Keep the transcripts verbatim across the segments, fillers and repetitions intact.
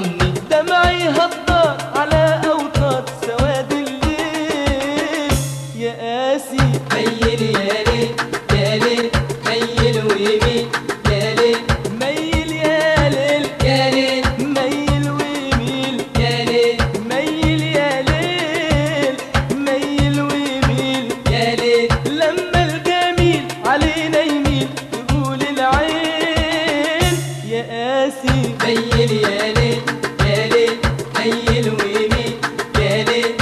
ارحمني. دمعي هطار على أوتار سواد الليل يا قاسي. ميل يا ليل يا ليل ميل ويميل يا ليل ميل يا ليل يا ليل ميل ويميل يا ليل ميل يا ليل ميل ويميل يا ليل لما الجميل علينا يميل تقول العين يا قاسي. ميل يا ليل يا ليل ميل ويميل يا ليل.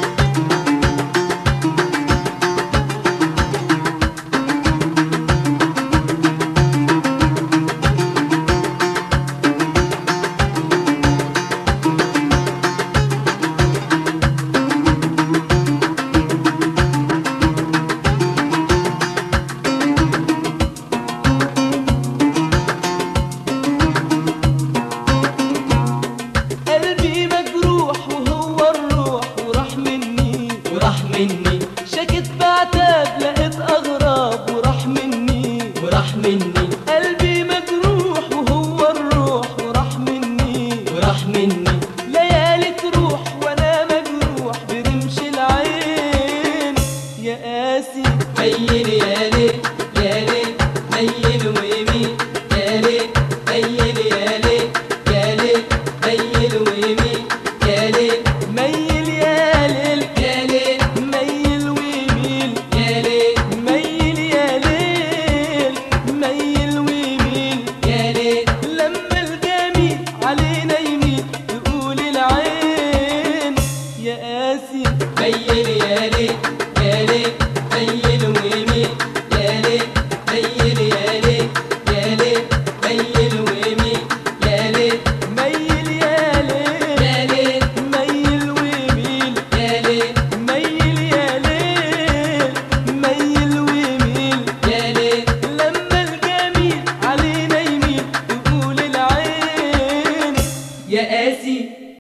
قلبي مجروح وهو الروح وراح مني وراح مني شكت بعتاب لقيت أغراب وراح مني وراح مني قلبي مجروح وهو الروح وراح مني وراح مني. ليالي تروح وانا مجروح برمش العين يا قاسي. ميل يا ليل يا ليل ميل ويميل يا ليل ميل يا ليل يا ليل ميل ويميل يا ليل ميل يا ليل يا ليل ميل ويميل يا ليل ميل يا ليل ميل ويميل يا ليل لما الجميل علينا يميل تقول العين يا قاسي. ميل يا ليل يا ليل ميل ويميل يا ليل ميل يا ليل يا ليل ميل ويميل يا ليل ميل يا ليل يا ليل ميل ويميل يا ليل ميل يا ليل ميل ويميل يا ليل لما الجميل علينا يميل تقول العين يا قاسي.